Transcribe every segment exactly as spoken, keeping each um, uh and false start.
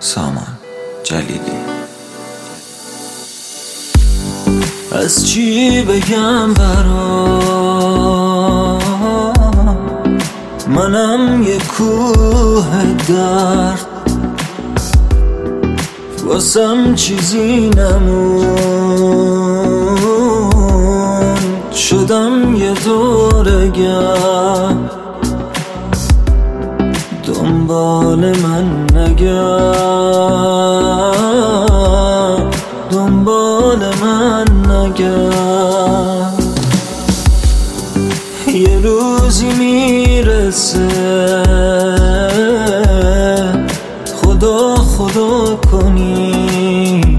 سامان جلیلی. از چی بگم برات، منم یه کوه درد، واسم چیزی نموند، شدم یه دورگرد. دنبال من نگرد، دنبال من نگرد. یه روزی میرسه خدا خدا کنی،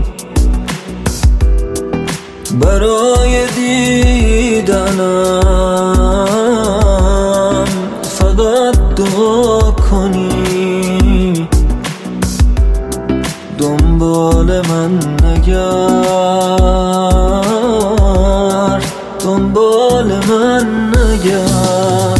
برای دیدنم فقط دعا کنی. دنبال من نگرد، دنبال من نگرد.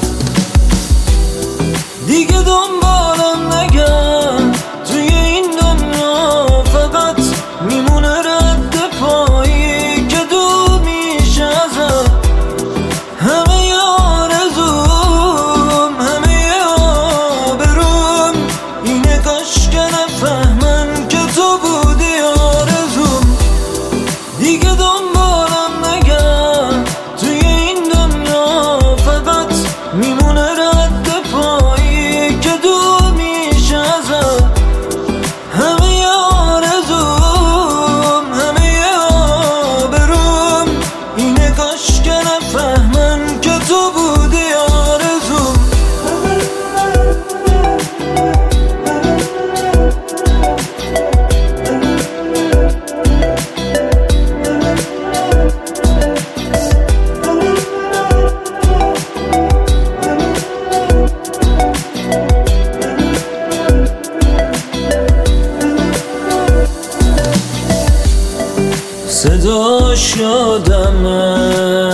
دیگه دنبالم نگرد، توی این دنیا فقط میمونه رد پایی که دور میشه ازم. همه آرزوم، همه آبروم اینه کاش که نفهمن که تو بودی آرزوم. دیگه دنبالم نگرد، توی این دنیا فقط میمونه رد پایی که دور میشه ازم. همه آرزوم، همه آبروم اینه کاش که نفهمن که تو بودی آرزوم. صداش یادمه،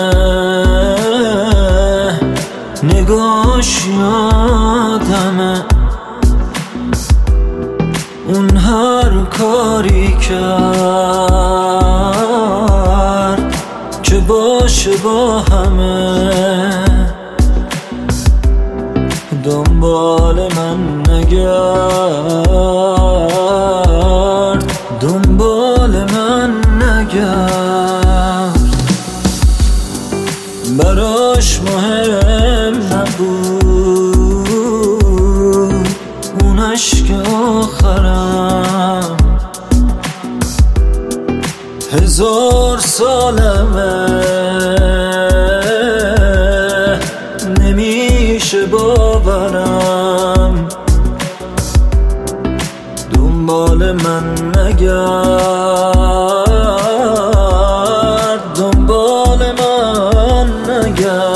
نگاش یادمه، اون هر کاری کرد که باشه با همه. دنبال من نگرد، دنبال من نگرد. براش مهم نبود اون عشق آخرم. هزار سالمه نمیشه باورم. دنبال من نگرد، دنبال من نگرد.